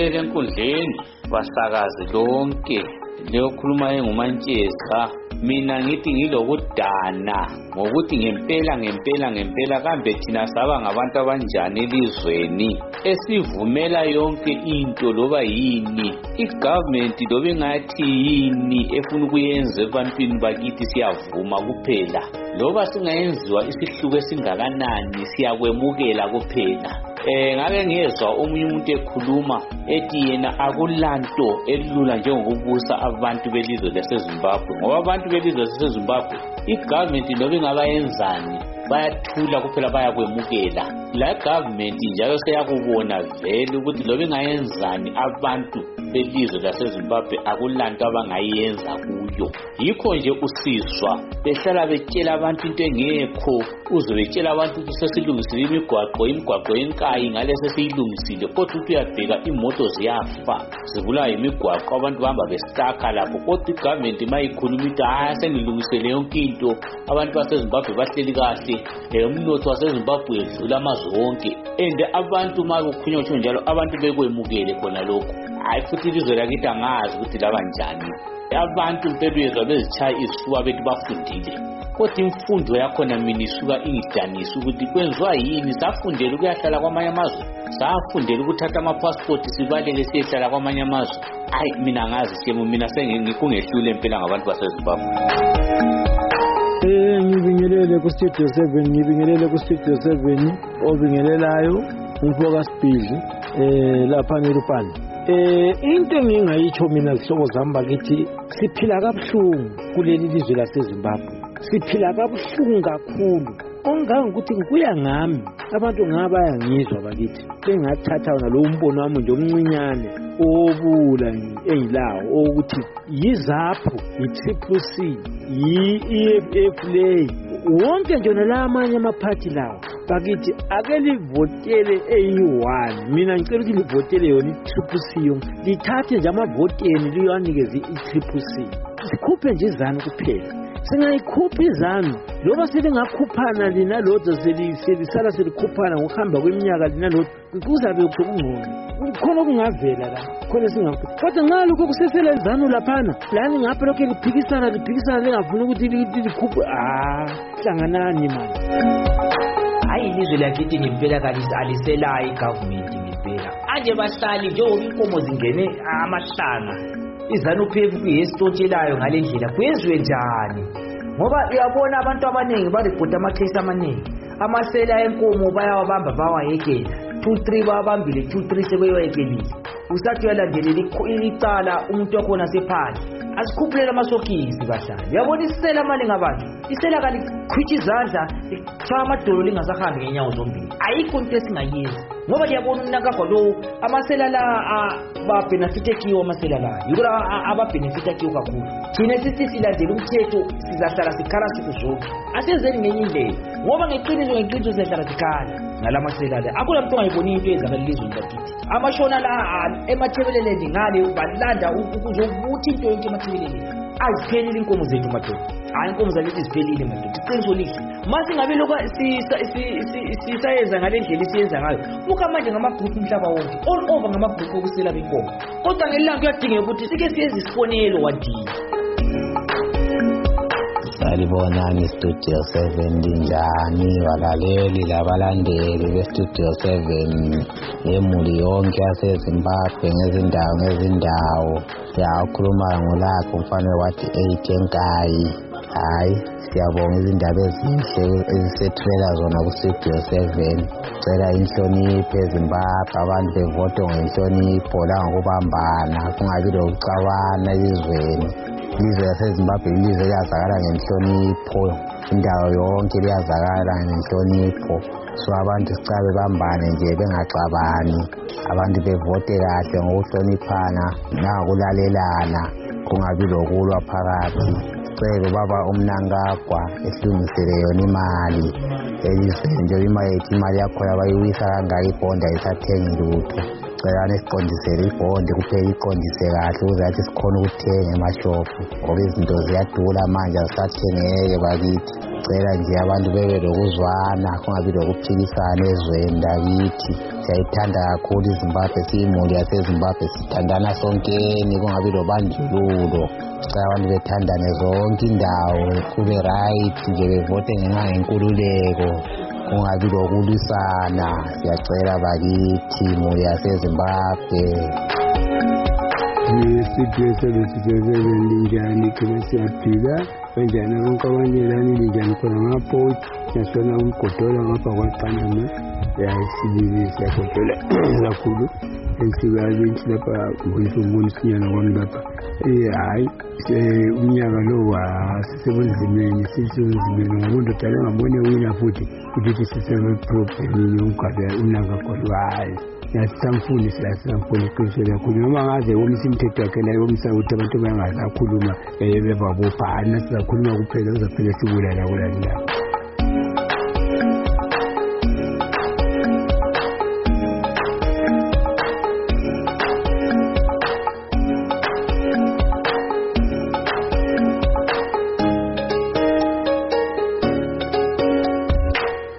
Ngibingelele enkundleni basakazi lonke leyokhuluma engumantsheza. Mina ngithi ngilokudana ngokuthi ngempela kambe thina saba ngabantu abanjani elizweni esivumela yonke into loba yini igovernment loba ingathi yini efuna ukuyenza ebantwini bakithi siyavuma kuphela loba singayenziwa isihluko esingakanani siyakwemukela kuphela. Ngake ngezwa omunye umuntu ekhuluma ethi yena akulanto elula njengokubusa abantu belizwe laseZimbabwe ngoba abantu belizwe laseZimbabwe igovernment loba ingabayenzani bayathula kuphela bayakwemukela. La government njalo seyakubona vele ukuthi loba ingayenzani abantu belizwe laseZimbabwe akulanto abangayenza kuyo. Yikho nje usizwa behlala betshela abantu into engekho uzobetshela abantu ukuthi sesilungisile imigwaqo yenkayi ngale sesiyilungisile kodwa uthi uyabheka imoto ziyafa zibulawa imigwaqo abantu bahamba besaka lapho kodwa igovernment mayikhuluma ukuthi hayi senilungisele yonke into abantu baseZimbabwe bahleli kahle umnotho waseZimbabwe edlula amazwe wonke and abantu makukhulunywa njalo abantu bekwemukele khona lokho. Hayi futhi ilizwe lakithi angazi ukuthi laba njani abantu impela uyezwa bezitshaya izifuba bethi bafundile kodwa imfundo yakhona mina isuka ingidanisa ukuthi kwenziwa yini safundela ukuyahlala kwamanye amazwe safundela ukuthatha amapassport sibaleke siyehlala kwamanye amazwe. Hayi mina ngazi siyemo mina sengikungehlule impela ngabantu baseZimbabwe. Ngibingelele ku Studio 7 obingelelayo umfocus busy lapha ngeRupani. Into engingayitsho mina zihlobo zami bakithi siphila kabuhlungu kuleli lizwe laseZimbabwe. Siphila kabuhlungu kakhulu. Ongangokuthi kuya ngami abantu ngabayangizwa bakithi. Bengathatha nalowo mbono wami nje omncinyane obula engilawo ukuthi yiZAPU, yiCCC, yiEFF lay wonke nje la amanye amaphathi lawo bakithi ake livotele eyi1. Mina ngicela ukuthi livotele yona iCCC lithathe nje amavoteni liyanikeza iCCC sikhuphe nje izanu kuphela. Singayikhuphi izanu loba selingakhuphana lina lodwa selisala selikhuphana ngokuhamba kweminyaka lina lodwa kuzabe kungcono khona okungavela la khona singakho kodwa nxa lokho kusesela izanu laphana lani ngapha lokho liphikisana lingafuni ukuthi likhuphe hlanganani manje. Hayi ilizwe lakithi ngempela kalisa aliselayo igovernment ngempela anje bahlali njengoba inkomo zingene amahlanga izanu phevu kuyesitotshelayo ngalendlela kwenziwe njani ngoba uyabona abantu abaningi bareport amacase amaningi amasela enkomo bayawabamba bawayekela 2-3 babambile 2-3 sebeyoyekelile usathi uyalandelela icala umuntu wakhona sephandle asikhuphulela amasokisi bahlali. Uyabona isela mali ngabantu isela kalikhwithi izandla lichaya amadolo lingasahambi ngenyawo zombili ayikho into esingayenza ngoba liyabona umnakagwa lo amasela la babenefit kiwo amasela la yikho ababenefit kiwo kakhulu. Thina sithi silandela umthetho sizahlala sikhala sikuzonke asenzeni ngenye indlela ngoba ngeqiniso sizahlala sikhala ngalamasela la akula muntu ongayiboni into ezakala lizweni lakithi. Amashona la emathebeleleni ngale balanda ukuzobuthi into yonke emathebeleleni aziphelile inkomo zethu madoda. Hayi inkomo zakithi ziphelile madoda iqiniso lihle mase ngabe lokho sisayenza ngalendlela isiyenza ngayo buka manje ngamagroup umhlaba wonke all over ngamagroup okusela benkomo kodwa ngelanga kuyadingeka ukuthi sike siyenze isibonelo wadini. Salibonani Studio 7 linjani walaleli labalandeli beStudio 7 nemuli yonke yaseZimbabwe ngezindawo yakhuluma ngolakho mfana wathi 8 enkayi. Hayi siyabonga izindaba ezinhle ezisethula zona kuStudio 7. Cela inhlonipho eZimbabwe abantu bevote ngenhlonipho la ngokubambana kungabi lokuxabana elizweni. Ilizwe laseZimbabwe ilizwe liyazakala ngenhlonipho indawo yonke liyazakala ngenhlonipho so abantu sicela bambane nje bengaxabani abantu bevote kahle ngokuhloniphana nangokulalelana kungabi lokulwa phakathi. Cela baba uMnangagwa esilungisele yona imali elizweni nje imali yakho bayiwisa kangaka ibhondi ayisathengi lutho. Cela nesiqondisele ibhondi kuphela iqondise kahle ukuze athi sikhona ukuthenga emashopu ngoba izinto ziyadula manje azisathengeke bakithi. siyacela nje abantu bebe lokuzwana kungabi lokuphikisana ezweni lakithi. Siyayithanda kakhulu iZimbabwe, siyimuli yaseZimbabwe, sithandana sonkeni kungabi lobandlululo. Sicela abantu bethandane zonke indawo, kube right nje, bevote ngenxa yenkululeko, kungabi lokulwisana. Siyacela bakithi imuli yaseZimbabwe. Studio 7 linjani kama siyaphila kanjani bonke abanelani linjani khona ngapho nasona umgodola ngapha kwaqandama yasibili siyagodola kakhulu esibali lapha ngizobonisinyana kwami lapha hayi umnyaka lo wasisebenzimeni ngomuntu dala ngabone wina futhi ukuthi sisebe problem yomgaba unaka kodwa hayi yasamfuni siyasamfuni kusela kuthi noma ngaze womisa imithetho yakhe la yomisa ukuthi abantu bangazakhuluma bebabopha sizakhuluma kuphela uzaphela sibulala kulala.